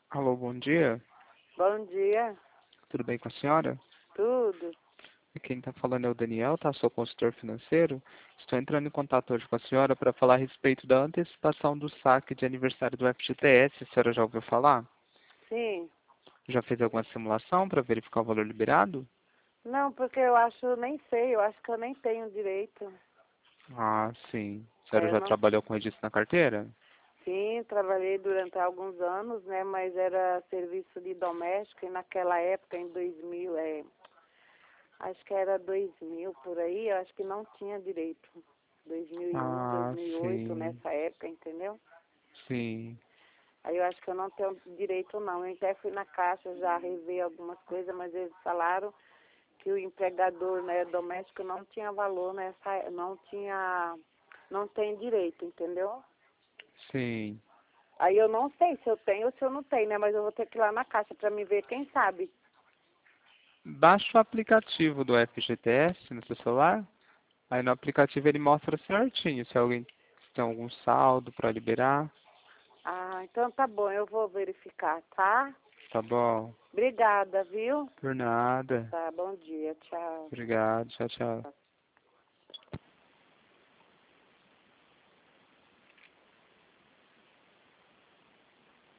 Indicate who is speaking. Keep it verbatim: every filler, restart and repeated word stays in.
Speaker 1: Alô, bom dia.
Speaker 2: Bom dia,
Speaker 1: Tudo bem com a senhora?
Speaker 2: tudo.
Speaker 1: Quem está falando é o Daniel, tá? Sou consultor financeiro. Estou entrando em contato hoje com a senhora para falar a respeito da antecipação do saque de aniversário do F G T S. A senhora já ouviu falar?
Speaker 2: Sim.
Speaker 1: Já fez alguma simulação para verificar o valor liberado?
Speaker 2: Não, porque eu acho, nem sei, eu acho que eu nem tenho direito.
Speaker 1: Ah, sim. A senhora
Speaker 2: É, eu
Speaker 1: já
Speaker 2: não.
Speaker 1: trabalhou com registro na carteira?
Speaker 2: Sim, trabalhei durante alguns anos, né? Mas era serviço de doméstico e naquela época, em dois mil, é, acho que era dois mil por aí, eu acho que não tinha direito. dois mil e um,
Speaker 1: Ah,
Speaker 2: dois mil e oito,
Speaker 1: sim.
Speaker 2: nessa época, entendeu?
Speaker 1: Sim.
Speaker 2: Aí eu acho que eu não tenho direito não. Eu até fui na caixa já rever algumas coisas, mas eles falaram que o empregador, né, doméstico não tinha valor nessa, não tinha, não tem direito, entendeu?
Speaker 1: Sim.
Speaker 2: Aí eu não sei se eu tenho ou se eu não tenho, né, mas eu vou ter que ir lá na caixa para me ver, quem sabe.
Speaker 1: Baixa o aplicativo do F G T S no seu celular. Aí no aplicativo ele mostra certinho se alguém tem algum saldo para liberar.
Speaker 2: Ah, então tá bom, eu vou verificar, tá?
Speaker 1: Tá bom?
Speaker 2: Obrigada, viu?
Speaker 1: Por nada.
Speaker 2: Tá, bom dia, tchau.
Speaker 1: Obrigado. Tchau, tchau.